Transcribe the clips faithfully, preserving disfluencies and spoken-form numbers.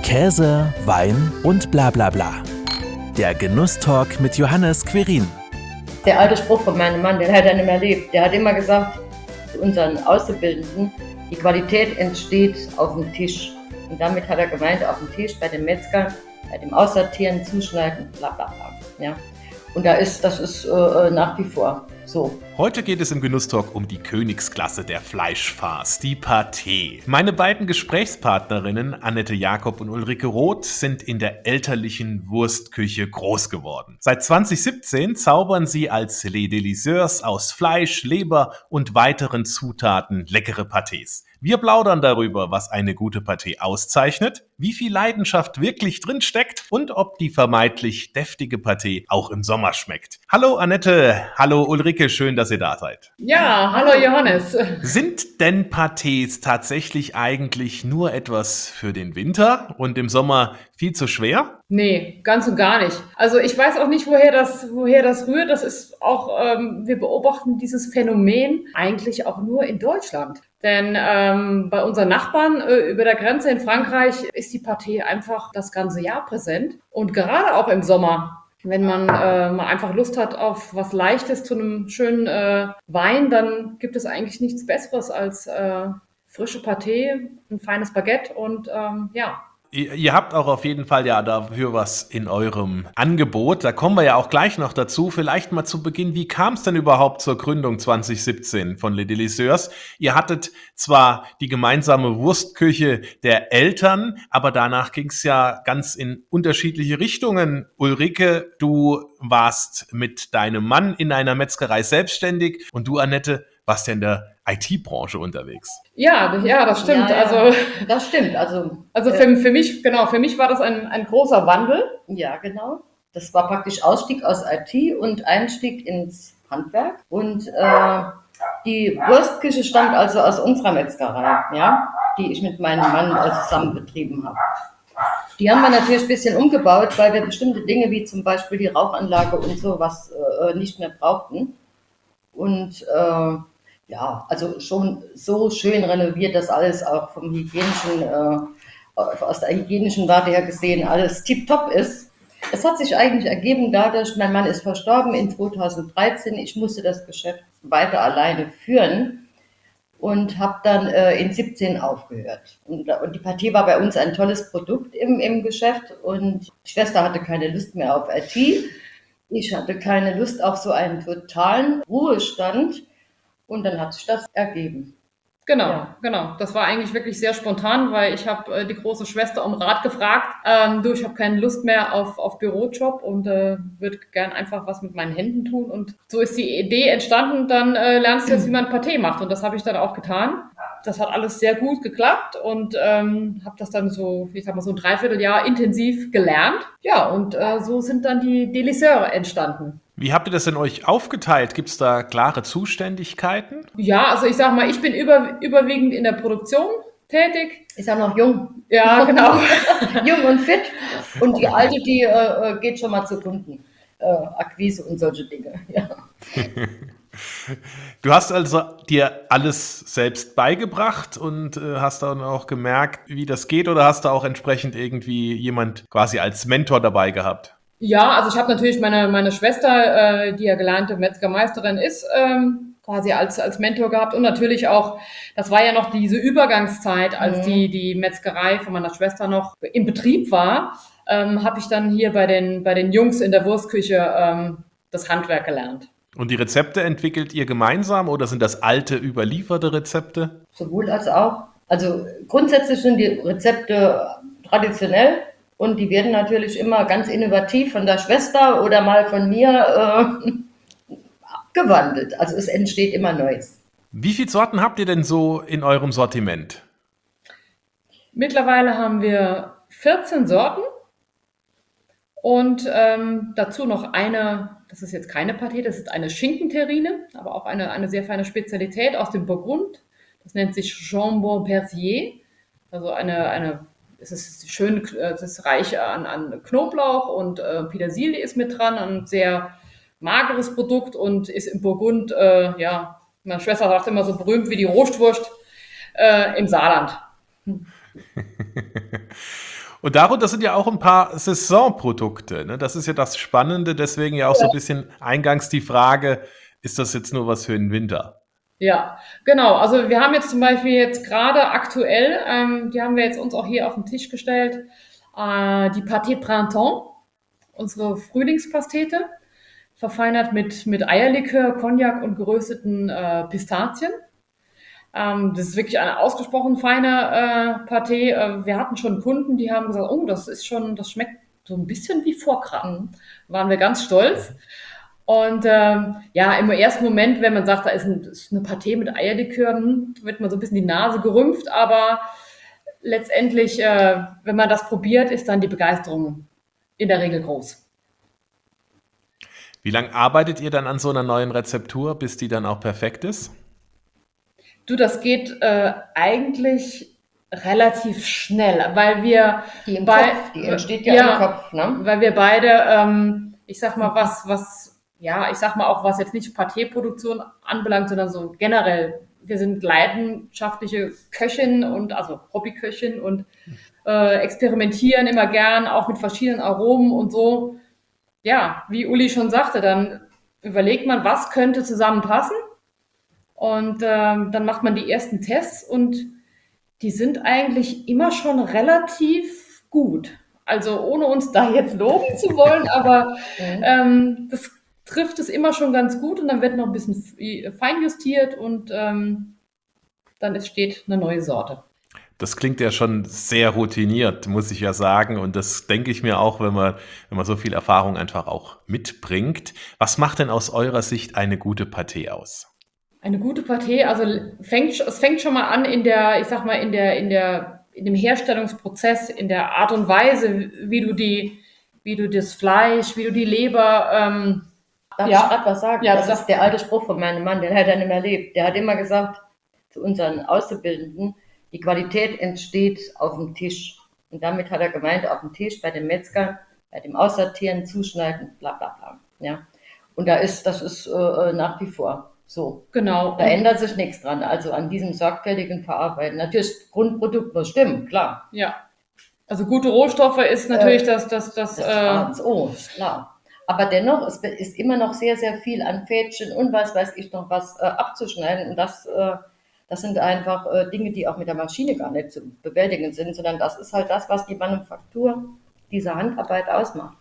Käse, Wein und bla bla bla. Der Genusstalk mit Johannes Quirin. Der alte Spruch von meinem Mann, den hat er nicht mehr erlebt. Der hat immer gesagt zu unseren Auszubildenden, die Qualität entsteht auf dem Tisch. Und damit hat er gemeint, auf dem Tisch bei den Metzgern, bei dem Aussortieren, Zuschneiden, bla bla bla. Ja. Und da ist, das ist äh, nach wie vor so. Heute geht es im Genusstalk um die Königsklasse der Fleischfarce, die Pâté. Meine beiden Gesprächspartnerinnen, Annette Jakob und Ulrike Roth, sind in der elterlichen Wurstküche groß geworden. Seit zwanzig siebzehn zaubern sie als Les Deliceurs aus Fleisch, Leber und weiteren Zutaten leckere Pâtés. Wir plaudern darüber, was eine gute Pâté auszeichnet, wie viel Leidenschaft wirklich drin steckt und ob die vermeintlich deftige Pâté auch im Sommer schmeckt. Hallo Annette, hallo Ulrike, schön, dass ihr da seid. Ja, hallo Johannes. Sind denn Pâtés tatsächlich eigentlich nur etwas für den Winter und im Sommer viel zu schwer? Nee, ganz und gar nicht. Also ich weiß auch nicht, woher das, woher das rührt. Das ist auch, ähm, wir beobachten dieses Phänomen eigentlich auch nur in Deutschland. Denn ähm, bei unseren Nachbarn äh, über der Grenze in Frankreich ist die Pâté einfach das ganze Jahr präsent. Und gerade auch im Sommer, wenn man äh, mal einfach Lust hat auf was Leichtes zu einem schönen äh, Wein, dann gibt es eigentlich nichts Besseres als äh, frische Pâté, ein feines Baguette und ähm, ja. Ihr, ihr habt auch auf jeden Fall ja dafür was in eurem Angebot. Da kommen wir ja auch gleich noch dazu. Vielleicht mal zu Beginn, wie kam es denn überhaupt zur Gründung zwanzig siebzehn von Les Deliceurs? Ihr hattet zwar die gemeinsame Wurstküche der Eltern, aber danach ging es ja ganz in unterschiedliche Richtungen. Ulrike, du warst mit deinem Mann in einer Metzgerei selbstständig und du, Annette, warst ja in der I T-Branche unterwegs. Ja, ja, das stimmt. Ja, ja, also, das stimmt. Also, also äh, für, für mich, genau, für mich war das ein, ein großer Wandel. Ja, genau. Das war praktisch Ausstieg aus I T und Einstieg ins Handwerk. Und äh, die Wurstküche stammt also aus unserer Metzgerei, ja, die ich mit meinem Mann äh, zusammen betrieben habe. Die haben wir natürlich ein bisschen umgebaut, weil wir bestimmte Dinge wie zum Beispiel die Rauchanlage und sowas äh, nicht mehr brauchten. Und äh, ja, also schon so schön renoviert, dass alles auch vom hygienischen, äh, aus der hygienischen Warte her gesehen, alles tipptopp ist. Es hat sich eigentlich ergeben dadurch, mein Mann ist verstorben in zweitausenddreizehn, ich musste das Geschäft weiter alleine führen und habe dann äh, in siebzehn aufgehört. Und, und die Pâté war bei uns ein tolles Produkt im, im Geschäft und die Schwester hatte keine Lust mehr auf I T. Ich hatte keine Lust auf so einen totalen Ruhestand und dann hat sich das ergeben. Genau, Ja. genau. Das war eigentlich wirklich sehr spontan, weil ich habe äh, die große Schwester um Rat gefragt. Ähm, du, ich habe keine Lust mehr auf, auf Bürojob und äh, würde gern einfach was mit meinen Händen tun. Und so ist die Idee entstanden, dann äh, lernst du jetzt, wie man Pâté macht. Und das habe ich dann auch getan. Das hat alles sehr gut geklappt und ähm, habe das dann so, ich sag mal, so ein Dreivierteljahr intensiv gelernt. Ja, und äh, so sind dann die Deliceurs entstanden. Wie habt ihr das denn euch aufgeteilt? Gibt es da klare Zuständigkeiten? Ja, also ich sag mal, ich bin über, überwiegend in der Produktion tätig. Ist ja noch jung. Ja, genau. Jung und fit. Und die Alte, die äh, geht schon mal zur Kundenakquise äh, und solche Dinge. Ja. Du hast also dir alles selbst beigebracht und äh, hast dann auch gemerkt, wie das geht, oder hast du auch entsprechend irgendwie jemand quasi als Mentor dabei gehabt? Ja, also ich habe natürlich meine, meine Schwester, äh, die ja gelernte Metzgermeisterin ist, ähm, quasi als, als Mentor gehabt. Und natürlich auch, das war ja noch diese Übergangszeit, als Mhm. die, die Metzgerei von meiner Schwester noch in Betrieb war, ähm, habe ich dann hier bei den, bei den Jungs in der Wurstküche ähm, das Handwerk gelernt. Und die Rezepte entwickelt ihr gemeinsam oder sind das alte, überlieferte Rezepte? Sowohl als auch. Also grundsätzlich sind die Rezepte traditionell und die werden natürlich immer ganz innovativ von der Schwester oder mal von mir äh, gewandelt. Also es entsteht immer Neues. Wie viele Sorten habt ihr denn so in eurem Sortiment? Mittlerweile haben wir vierzehn Sorten und ähm, dazu noch eine, das ist jetzt keine Pâté, das ist eine Schinkenterrine, aber auch eine, eine sehr feine Spezialität aus dem Burgund. Das nennt sich Jambon Persier. Also eine, eine es ist schön, es ist reich an, an Knoblauch und äh, Petersilie ist mit dran, ein sehr mageres Produkt und ist im Burgund, äh, ja, meine Schwester sagt immer so berühmt wie die Rohstwurst äh, im Saarland. Und darunter sind ja auch ein paar Saisonprodukte, ne? Das ist ja das Spannende, deswegen ja auch so ein bisschen eingangs die Frage, ist das jetzt nur was für den Winter? Ja, genau. Also wir haben jetzt zum Beispiel jetzt gerade aktuell, ähm, die haben wir jetzt uns auch hier auf den Tisch gestellt, äh, die Pâté Printemps, unsere Frühlingspastete, verfeinert mit, mit Eierlikör, Cognac und gerösteten äh, Pistazien. Ähm, das ist wirklich eine ausgesprochen feine äh, Pâté. Äh, wir hatten schon Kunden, die haben gesagt, oh, das ist schon, das schmeckt so ein bisschen wie Foie. Waren wir ganz stolz. Und ähm, ja, im ersten Moment, wenn man sagt, da ist, ein, ist eine Pâté mit Eierlikör, hm, wird man so ein bisschen die Nase gerümpft, aber letztendlich, äh, wenn man das probiert, ist dann die Begeisterung in der Regel groß. Wie lange arbeitet ihr dann an so einer neuen Rezeptur, bis die dann auch perfekt ist? Du, das geht äh, eigentlich relativ schnell, weil wir Die im bei- Kopf, die entsteht ja, ja. im Kopf, ne? weil wir beide, ähm, ich sag mal, was, was, ja, ich sag mal auch, was jetzt nicht Pâté-Produktion anbelangt, sondern so generell, wir sind leidenschaftliche Köchin und, also Hobbyköchin und äh, experimentieren immer gern, auch mit verschiedenen Aromen und so. Ja, wie Uli schon sagte, dann überlegt man, was könnte zusammenpassen und ähm, dann macht man die ersten Tests und die sind eigentlich immer schon relativ gut. Also ohne uns da jetzt loben zu wollen, aber Mhm. ähm, das trifft es immer schon ganz gut und dann wird noch ein bisschen f- feinjustiert und ähm, dann entsteht eine neue Sorte. Das klingt ja schon sehr routiniert, muss ich ja sagen. Und das denke ich mir auch, wenn man, wenn man so viel Erfahrung einfach auch mitbringt. Was macht denn aus eurer Sicht eine gute Pâté aus? Eine gute Pâté, also fängt, es fängt schon mal an in der, ich sag mal, in der, in der, in dem Herstellungsprozess, in der Art und Weise, wie du die, wie du das Fleisch, wie du die Leber, ähm, Darf Ja. ich gerade was sagen? Ja, das sag. ist der alte Spruch von meinem Mann, den hat er nicht mehr erlebt. Der hat immer gesagt zu unseren Auszubildenden, die Qualität entsteht auf dem Tisch. Und damit hat er gemeint, auf dem Tisch bei den Metzgern, bei dem Aussortieren, Zuschneiden, bla bla bla. Ja. Und da ist, das ist äh, nach wie vor so. genau. Da Und- ändert sich nichts dran. Also an diesem sorgfältigen Verarbeiten. Natürlich, das Grundprodukt muss stimmen, klar. Ja. Also gute Rohstoffe ist natürlich das, das, das, Das äh, A und O, ist klar. Aber dennoch, es ist immer noch sehr, sehr viel an Fädchen und was weiß ich noch was äh, abzuschneiden. Und das, äh, das sind einfach äh, Dinge, die auch mit der Maschine gar nicht zu bewältigen sind, sondern das ist halt das, was die Manufaktur dieser Handarbeit ausmacht.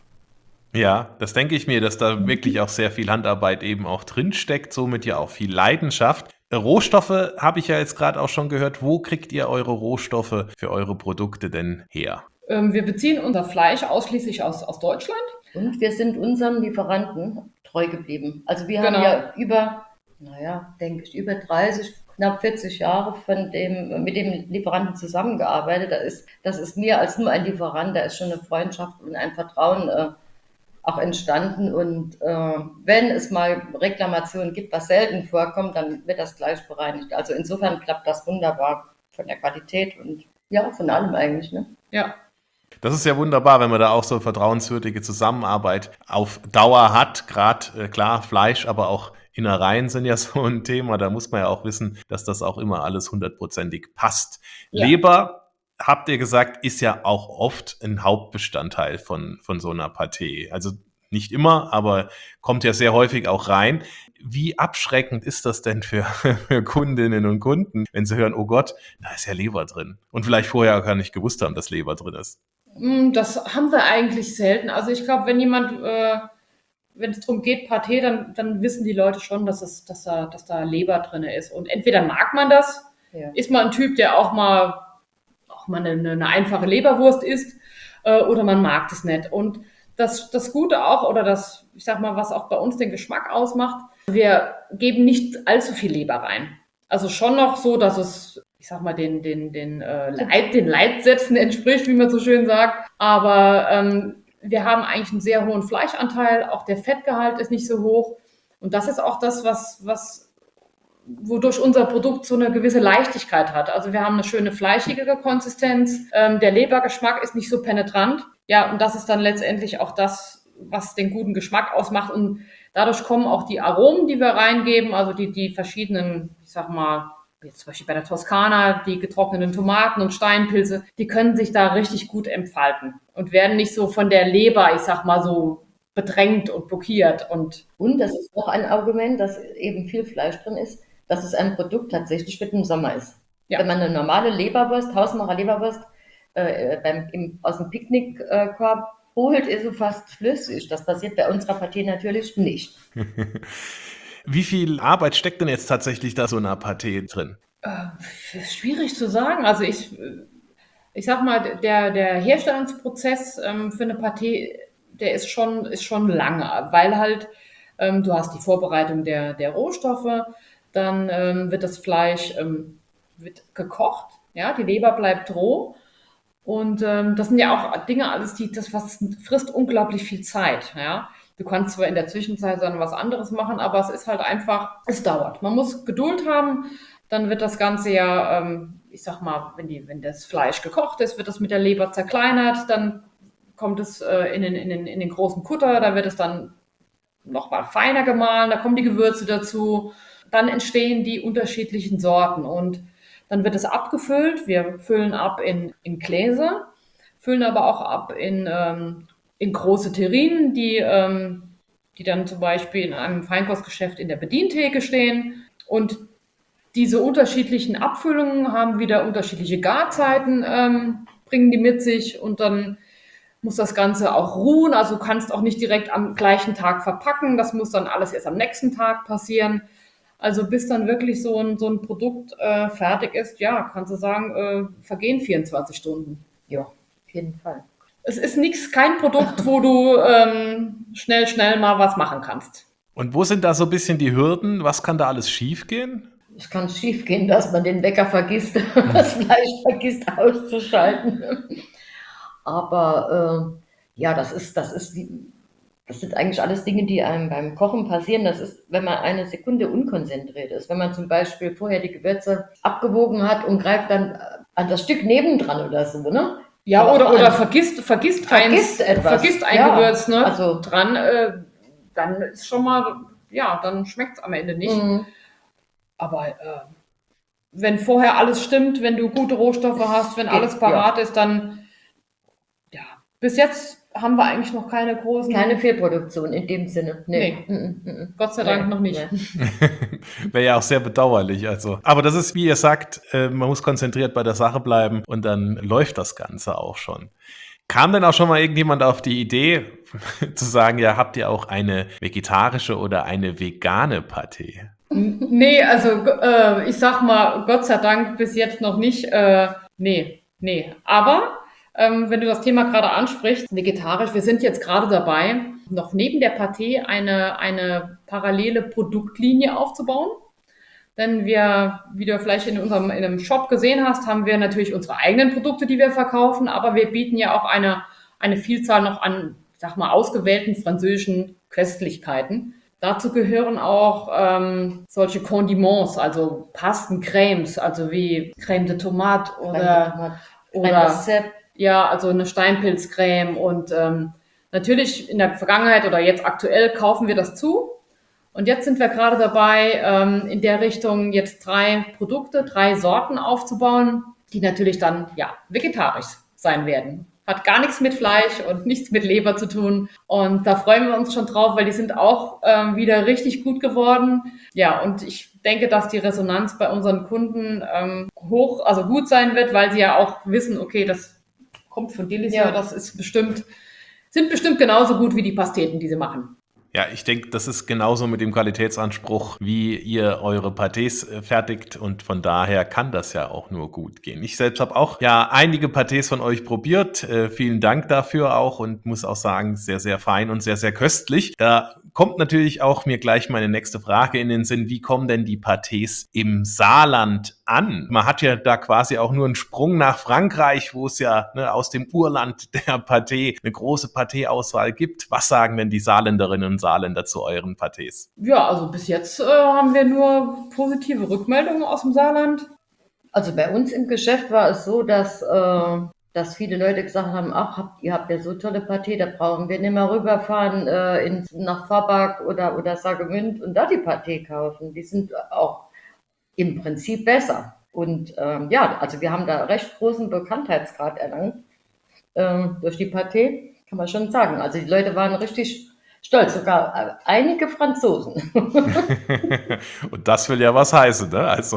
Ja, das denke ich mir, dass da wirklich auch sehr viel Handarbeit eben auch drinsteckt, somit ja auch viel Leidenschaft. Rohstoffe habe ich ja jetzt gerade auch schon gehört. Wo kriegt ihr eure Rohstoffe für eure Produkte denn her? ähm, wir beziehen unser Fleisch ausschließlich aus, aus Deutschland. Und wir sind unserem Lieferanten treu geblieben. Also wir Genau. haben ja über, naja, denke ich, über dreißig, knapp vierzig Jahre von dem, mit dem Lieferanten zusammengearbeitet. Das ist, das ist mehr als nur ein Lieferant, da ist schon eine Freundschaft und ein Vertrauen äh, auch entstanden. Und äh, wenn es mal Reklamationen gibt, was selten vorkommt, dann wird das gleich bereinigt. Also insofern klappt das wunderbar von der Qualität und ja, von allem eigentlich, ne? Ja. Das ist ja wunderbar, wenn man da auch so vertrauenswürdige Zusammenarbeit auf Dauer hat. Gerade, äh, klar, Fleisch, aber auch Innereien sind ja so ein Thema. Da muss man ja auch wissen, dass das auch immer alles hundertprozentig passt. Ja. Leber, habt ihr gesagt, ist ja auch oft ein Hauptbestandteil von, von so einer Pâté. Also nicht immer, aber kommt ja sehr häufig auch rein. Wie abschreckend ist das denn für, für Kundinnen und Kunden, wenn sie hören, oh Gott, da ist ja Leber drin. Und vielleicht vorher gar nicht gewusst haben, dass Leber drin ist. Mm, Das haben wir eigentlich selten. Also ich glaube, wenn jemand, äh, wenn es darum geht, Pâté, dann, dann wissen die Leute schon, dass, es, dass, da, dass da Leber drin ist. Und entweder mag man das, Ja. ist man ein Typ, der auch mal, auch mal eine, eine einfache Leberwurst isst, äh, oder man mag das nicht. Und das, das Gute auch, oder das, ich sag mal, was auch bei uns den Geschmack ausmacht, wir geben nicht allzu viel Leber rein. Also schon noch so, dass es, ich sag mal, den, den, den, äh, Leit, den Leitsätzen entspricht, wie man so schön sagt. Aber ähm, wir haben eigentlich einen sehr hohen Fleischanteil, auch der Fettgehalt ist nicht so hoch. Und das ist auch das, was, was wodurch unser Produkt so eine gewisse Leichtigkeit hat. Also wir haben eine schöne fleischige Konsistenz, ähm, der Lebergeschmack ist nicht so penetrant. Ja, und das ist dann letztendlich auch das, was den guten Geschmack ausmacht. Und dadurch kommen auch die Aromen, die wir reingeben, also die, die verschiedenen, ich sag mal, jetzt zum Beispiel bei der Toskana, die getrockneten Tomaten und Steinpilze, die können sich da richtig gut entfalten und werden nicht so von der Leber, ich sag mal so, bedrängt und blockiert. Und, und das ist auch ein Argument, dass eben viel Fleisch drin ist, dass es ein Produkt tatsächlich für den Sommer ist. Ja. Wenn man eine normale Leberwurst, Hausmacher Leberwurst, äh, beim, im, aus dem Picknickkorb holt, ist so fast flüssig. Das passiert bei unserer Partie natürlich nicht. Wie viel Arbeit steckt denn jetzt tatsächlich da so in einer Partie drin? Äh, schwierig zu sagen. Also ich, ich sag mal, der, der Herstellungsprozess ähm, für eine Partie, der ist schon, ist schon lange, weil halt ähm, du hast die Vorbereitung der, der Rohstoffe, dann ähm, wird das Fleisch ähm, wird gekocht, ja, die Leber bleibt roh. Und ähm, das sind ja auch Dinge alles, die das was frisst unglaublich viel Zeit. Ja, du kannst zwar in der Zwischenzeit dann was anderes machen, aber es ist halt einfach, es dauert. Man muss Geduld haben. Dann wird das Ganze ja, ähm, ich sag mal, wenn die, wenn das Fleisch gekocht ist, wird das mit der Leber zerkleinert. Dann kommt es äh, in, den, in, den, in den großen Kutter. Da wird es dann noch mal feiner gemahlen. Da kommen die Gewürze dazu. Dann entstehen die unterschiedlichen Sorten und dann wird es abgefüllt. Wir füllen ab in, in Gläser, füllen aber auch ab in, ähm, in große Terrinen, die, ähm, die dann zum Beispiel in einem Feinkostgeschäft in der Bedientheke stehen. Und diese unterschiedlichen Abfüllungen haben wieder unterschiedliche Garzeiten, ähm, bringen die mit sich. Und dann muss das Ganze auch ruhen. Also du kannst auch nicht direkt am gleichen Tag verpacken. Das muss dann alles erst am nächsten Tag passieren. Also bis dann wirklich so ein, so ein Produkt äh, fertig ist, ja, kannst du sagen, äh, vergehen vierundzwanzig Stunden. Ja, auf jeden Fall. Es ist nichts, kein Produkt, wo du ähm, schnell, schnell mal was machen kannst. Und wo sind da so ein bisschen die Hürden? Was kann da alles schiefgehen? Es kann schiefgehen, dass man den Wecker vergisst, das Fleisch vergisst auszuschalten. Aber äh, ja, das ist, das ist die, das sind eigentlich alles Dinge, die einem beim Kochen passieren. Das ist, wenn man eine Sekunde unkonzentriert ist. Wenn man zum Beispiel vorher die Gewürze abgewogen hat und greift dann an das Stück nebendran oder so, ne? Ja, Aber oder, oder ein, vergisst, vergisst, vergisst eins, etwas. Vergisst ein ja, Gewürz, ne? Also dran, äh, dann ist schon mal, ja, dann schmeckt es am Ende nicht. Mhm. Aber äh, wenn vorher alles stimmt, wenn du gute Rohstoffe hast, wenn alles parat ja. ist, dann, ja, bis jetzt haben wir eigentlich noch keine großen... Keine Fehlproduktion in dem Sinne. Nee. nee. Mm, mm, mm. Gott sei Dank nee. noch nicht. Nee. Wäre ja auch sehr bedauerlich. Also. Aber das ist, wie ihr sagt, äh, man muss konzentriert bei der Sache bleiben und dann läuft das Ganze auch schon. Kam denn auch schon mal irgendjemand auf die Idee, zu sagen, ja, habt ihr auch eine vegetarische oder eine vegane Partie? Nee, also äh, ich sag mal, Gott sei Dank bis jetzt noch nicht. Äh, nee, nee. Aber... Ähm, wenn du das Thema gerade ansprichst, vegetarisch, wir sind jetzt gerade dabei, noch neben der Partie eine, eine parallele Produktlinie aufzubauen. Denn wir, wie du vielleicht in unserem in einem Shop gesehen hast, haben wir natürlich unsere eigenen Produkte, die wir verkaufen, aber wir bieten ja auch eine, eine Vielzahl noch an, sag mal, ausgewählten französischen Köstlichkeiten. Dazu gehören auch ähm, solche Condiments, also Pasten, Cremes, also wie Creme de Tomate oder, oder ja, also eine Steinpilzcreme und ähm, natürlich in der Vergangenheit oder jetzt aktuell kaufen wir das zu. Und jetzt sind wir gerade dabei, ähm, in der Richtung jetzt drei Produkte, drei Sorten aufzubauen, die natürlich dann ja vegetarisch sein werden. Hat gar nichts mit Fleisch und nichts mit Leber zu tun. Und da freuen wir uns schon drauf, weil die sind auch ähm, wieder richtig gut geworden. Ja, und ich denke, dass die Resonanz bei unseren Kunden ähm, hoch, also gut sein wird, weil sie ja auch wissen, okay, das kommt von Delisio, ja. das ist bestimmt, sind bestimmt genauso gut wie die Pasteten, die sie machen. Ja, ich denke, das ist genauso mit dem Qualitätsanspruch, wie ihr eure Pâtés fertigt und von daher kann das ja auch nur gut gehen. Ich selbst habe auch ja einige Pâtés von euch probiert. Äh, vielen Dank dafür auch und muss auch sagen, sehr, sehr fein und sehr, sehr köstlich. Da kommt natürlich auch mir gleich meine nächste Frage in den Sinn. Wie kommen denn die Pâtés im Saarland an? Man hat ja da quasi auch nur einen Sprung nach Frankreich, wo es ja ne, aus dem Urland der Pâté eine große Pâté-Auswahl gibt. Was sagen denn die Saarländerinnen und Saarländer zu euren Pâtés? Ja, also bis jetzt äh, haben wir nur positive Rückmeldungen aus dem Saarland. Also bei uns im Geschäft war es so, dass, äh, dass viele Leute gesagt haben, ach, habt, ihr habt ja so tolle Pâté, da brauchen wir nicht mehr rüberfahren äh, in, nach Forbach oder, oder Saargemünd und da die Pâté kaufen. Die sind auch im Prinzip besser. Und ähm, ja, also wir haben da recht großen Bekanntheitsgrad erlangt ähm, durch die Pâté, kann man schon sagen. Also die Leute waren richtig stolz, sogar äh, einige Franzosen. Und das will ja was heißen, ne? Also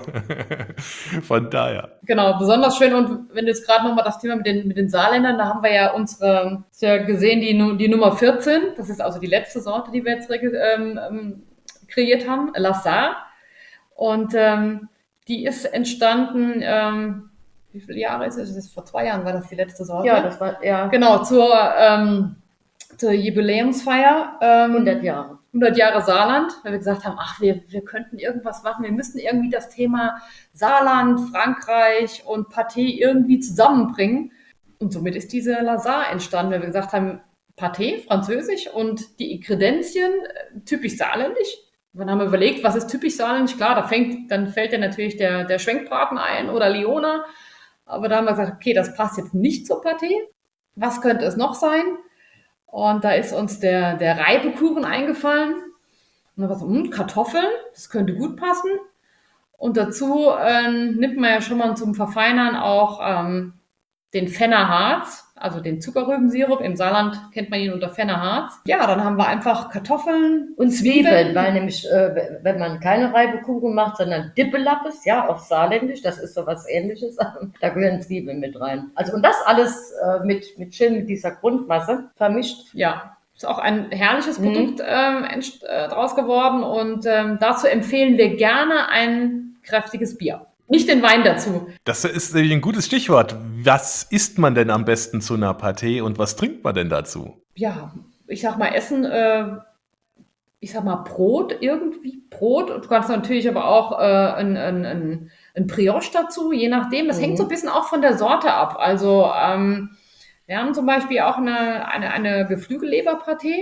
von daher. Genau, besonders schön. Und wenn du jetzt gerade nochmal das Thema mit den, mit den Saarländern, da haben wir ja unsere, hast du ja gesehen, die, Nu- die Nummer vierzehn, das ist also die letzte Sorte, die wir jetzt reg- ähm, ähm, kreiert haben, La Sarre. Und ähm, die ist entstanden, ähm, wie viele Jahre ist es? Das ist vor zwei Jahren war das die letzte Sorte. Ja, das war ja Genau, zur, ähm, zur Jubiläumsfeier. Ähm, hundert Jahre. hundert Jahre Saarland, weil wir gesagt haben, ach, wir, wir könnten irgendwas machen, wir müssten irgendwie das Thema Saarland, Frankreich und Pâté irgendwie zusammenbringen. Und somit ist diese La Sarre entstanden, weil wir gesagt haben, Pâté, französisch und die Ingredienzien äh, typisch saarländisch. Und dann haben wir überlegt, was ist typisch saarländisch? Klar, da fängt, dann fällt ja natürlich der, der Schwenkbraten ein oder Liona. Aber da haben wir gesagt, okay, das passt jetzt nicht zur Pâté. Was könnte es noch sein? Und da ist uns der, der Reibekuchen eingefallen. Und dann war so, hm, Kartoffeln, das könnte gut passen. Und dazu ähm, nimmt man ja schon mal zum Verfeinern auch ähm, den Fennerharz, also den Zuckerrübensirup. Im Saarland kennt man ihn unter Fennerharz. Ja, dann haben wir einfach Kartoffeln Und Zwiebeln, weil nämlich, äh, wenn man keine Reibekuchen macht, sondern Dippelappes, ja, auf Saarländisch, das ist so was Ähnliches, da gehören Zwiebeln mit rein. Also, und das alles äh, mit, mit schön mit dieser Grundmasse vermischt. Ja, ist auch ein herrliches Mhm. Produkt ähm, entst- äh, draus geworden und ähm, dazu empfehlen wir gerne ein kräftiges Bier. Nicht den Wein dazu. Das ist nämlich ein gutes Stichwort. Was isst man denn am besten zu einer Pâté und was trinkt man denn dazu? Ja, ich sag mal, Essen, äh, ich sag mal, Brot irgendwie, Brot. Und du kannst natürlich aber auch äh, ein, ein, ein, ein Brioche dazu, je nachdem. Das Mhm. hängt so ein bisschen auch von der Sorte ab. Also ähm, wir haben zum Beispiel auch eine, eine, eine Geflügelleberpâté.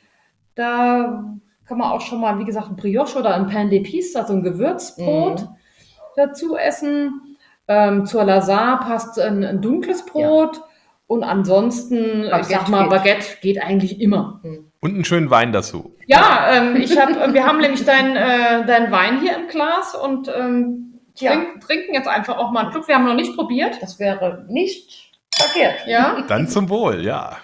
Da kann man auch schon mal, wie gesagt, ein Brioche oder ein Pain d'épices, also ein Gewürzbrot Mhm. dazu essen. Ähm, zur La Sarre passt ein, ein dunkles Brot. Und ansonsten, ich Baguette sag mal, geht. Baguette geht eigentlich immer. Und einen schönen Wein dazu. Ja, ähm, ich hab, wir haben nämlich deinen äh, dein Wein hier im Glas und ähm, Tja. trink, trinken jetzt einfach auch mal einen Schluck. Wir haben noch nicht probiert. Das wäre nicht verkehrt. Ja. Dann zum Wohl, ja.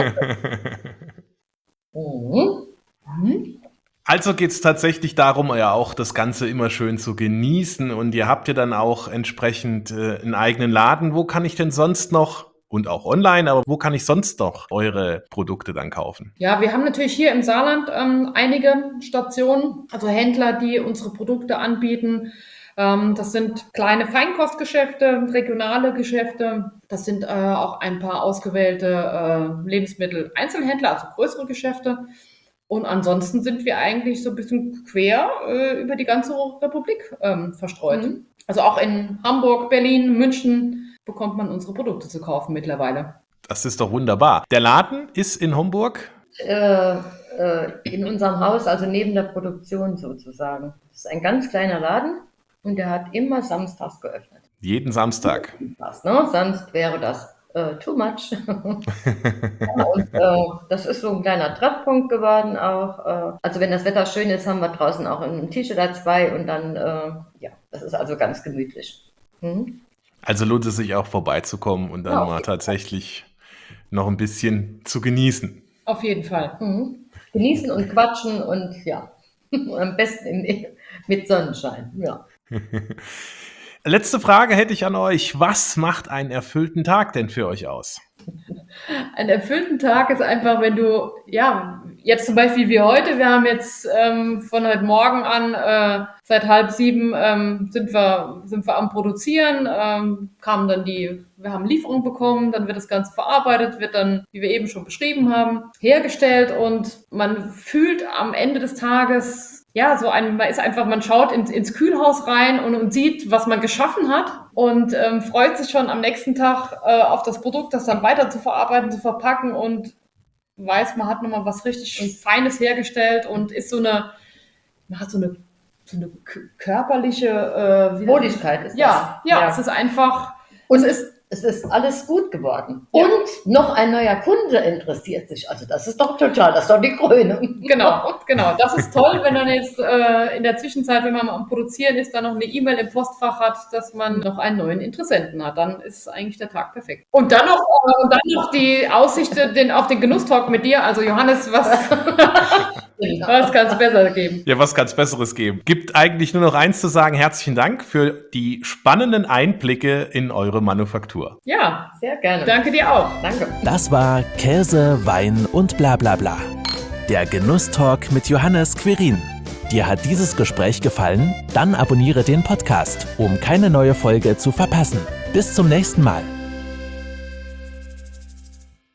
Mhm. Mhm. Also geht es tatsächlich darum, ja auch das Ganze immer schön zu genießen. Und ihr habt ja dann auch entsprechend äh, einen eigenen Laden. Wo kann ich denn sonst noch, und auch online, aber wo kann ich sonst noch eure Produkte dann kaufen? Ja, wir haben natürlich hier im Saarland ähm, einige Stationen, also Händler, die unsere Produkte anbieten. Ähm, das sind kleine Feinkostgeschäfte, regionale Geschäfte. Das sind äh, auch ein paar ausgewählte äh, Lebensmittel-Einzelhändler, also größere Geschäfte. Und ansonsten sind wir eigentlich so ein bisschen quer äh, über die ganze Republik ähm, verstreut. Mhm. Also auch in Hamburg, Berlin, München bekommt man unsere Produkte zu kaufen mittlerweile. Das ist doch wunderbar. Der Laden ist in Homburg. Äh, äh, in unserem Haus, also neben der Produktion sozusagen. Das ist ein ganz kleiner Laden und der hat immer samstags geöffnet. Jeden Samstag. Fast, ne? Sonst wäre das äh, too much. Ja, und äh, das ist so ein kleiner Treffpunkt geworden auch. Äh, also wenn das Wetter schön ist, haben wir draußen auch ein T-Shirt oder zwei und dann, äh, ja, das ist also ganz gemütlich. Mhm. Also lohnt es sich auch vorbeizukommen und dann Ja, auf mal jeden tatsächlich noch ein bisschen zu genießen. Auf jeden Fall. Mhm. Genießen und quatschen und ja, am besten in, mit Sonnenschein. Ja. Letzte Frage hätte ich an euch. Was macht einen erfüllten Tag denn für euch aus? Einen erfüllten Tag ist einfach, wenn du, ja, jetzt zum Beispiel wie heute, wir haben jetzt ähm, von heute Morgen an, äh, seit halb sieben ähm, sind wir, sind wir am Produzieren, ähm, kamen dann die, wir haben Lieferung bekommen, dann wird das Ganze verarbeitet, wird dann, wie wir eben schon beschrieben haben, hergestellt und man fühlt am Ende des Tages, ja, so ein, man ist einfach, man schaut ins, ins Kühlhaus rein und, und sieht, was man geschaffen hat und ähm, freut sich schon am nächsten Tag äh, auf das Produkt, das dann weiter zu verarbeiten, zu verpacken und weiß, man hat nochmal was richtig Feines hergestellt und ist so eine, man hat so eine, so eine k- körperliche äh, wie- Wohligkeit ist das. Ja, ja, es ist einfach, Und es ist es ist alles gut geworden. Ja. Und noch ein neuer Kunde interessiert sich. Also das ist doch total, das ist doch die Krönung. Genau, genau. Das ist toll, wenn dann jetzt äh, in der Zwischenzeit, wenn man am Produzieren ist, dann noch eine E-Mail im Postfach hat, dass man noch einen neuen Interessenten hat. Dann ist eigentlich der Tag perfekt. Und dann noch, äh, und dann noch die Aussicht den, auf den Genusstalk mit dir. Also Johannes, was, was kann es besser geben? Ja, was kann es Besseres geben? Gibt eigentlich nur noch eins zu sagen. Herzlichen Dank für die spannenden Einblicke in eure Manufaktur. Ja, Sehr gerne. danke dir auch. Danke. Das war Käse, Wein und bla bla bla. Der Genusstalk mit Johannes Quirin. Dir hat dieses Gespräch gefallen? Dann abonniere den Podcast, um keine neue Folge zu verpassen. Bis zum nächsten Mal.